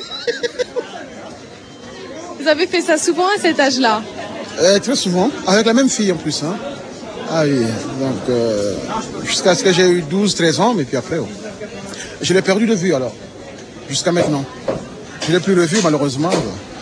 S21: Vous avez fait ça souvent à cet âge-là?
S10: euh, Très souvent, avec la même fille en plus, hein. Ah oui, donc, euh... jusqu'à ce que j'ai eu douze, treize ans, mais puis après, oh. Je l'ai perdu de vue, alors, jusqu'à maintenant. Je l'ai plus revu, malheureusement.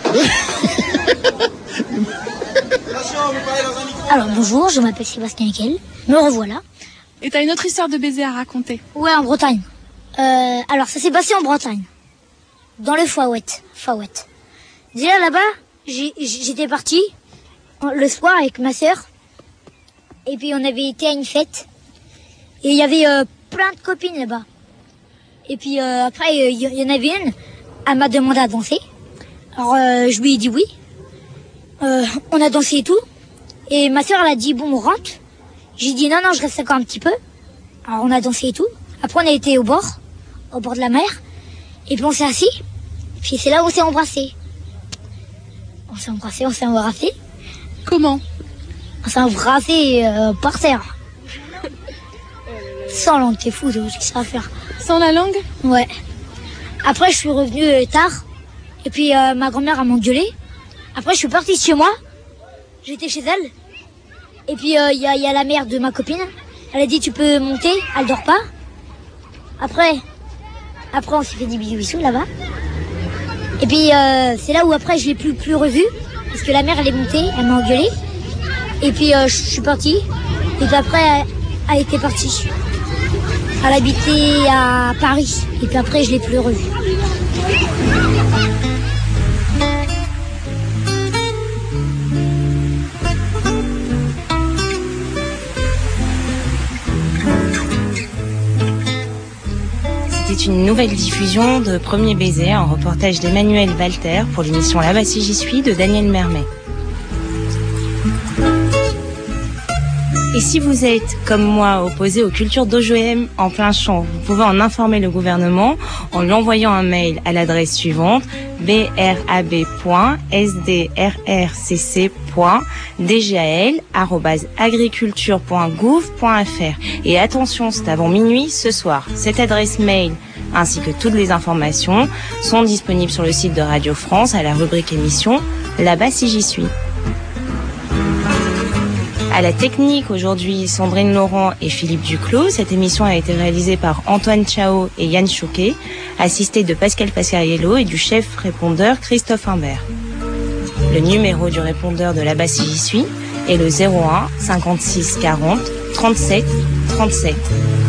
S19: Alors bonjour, je m'appelle Sébastien Ekel, me revoilà.
S21: Et t'as une autre histoire de baiser à raconter?
S19: Ouais, en Bretagne. Euh, alors ça s'est passé en Bretagne, dans le Fouet, Fouet. Déjà là-bas, j'ai- j'étais partie le soir avec ma sœur. Et puis on avait été à une fête. Et il y avait euh, plein de copines là-bas. Et puis euh, après, il y, y en avait une, elle m'a demandé à danser. Alors euh, je lui ai dit oui. Euh, on a dansé et tout. Et ma sœur, elle a dit bon, on rentre. J'ai dit non, non, je reste encore un petit peu. Alors on a dansé et tout. Après on a été au bord, au bord de la mer. Et puis on s'est assis. Puis c'est là où on s'est embrassés. On s'est embrassés, on s'est embrassés.
S21: Comment?
S19: On s'est embrassés euh, par terre. Sans langue, t'es fou, qu'est-ce que ça va faire?
S21: Sans la langue?
S19: Ouais. Après je suis revenue euh, tard. Et puis euh, ma grand-mère a m'engueulé. Après je suis partie chez moi. J'étais chez elle. Et puis il euh, y, a, y a la mère de ma copine. Elle a dit tu peux monter, elle dort pas. Après, après on s'est fait des bisous bisous là-bas. Et puis euh, c'est là où après je l'ai plus plus revue parce que la mère elle est montée, elle m'a engueulée. Et puis euh, je suis partie. Et puis après elle, elle était partie. Elle habitait à Paris. Et puis après je l'ai plus revue.
S11: C'est une nouvelle diffusion de Premier Baiser, un reportage d'Emmanuel Walter pour l'émission Là-bas si j'y suis de Daniel Mermet. Et si vous êtes, comme moi, opposé aux cultures d'O G M en plein champ, vous pouvez en informer le gouvernement en lui envoyant un mail à l'adresse suivante b r a b point s d r r c c point d g a l arobase agriculture point gouv point f r. Et attention, c'est avant minuit ce soir. Cette adresse mail ainsi que toutes les informations sont disponibles sur le site de Radio France à la rubrique émission Là-bas si j'y suis. À la technique aujourd'hui, Sandrine Laurent et Philippe Duclos. Cette émission a été réalisée par Antoine Chao et Yann Choquet, assisté de Pascal Pascariello et du chef répondeur Christophe Imbert. Le numéro du répondeur de Là-bas si j'y suis est le zéro un cinquante-six quarante trente-sept trente-sept.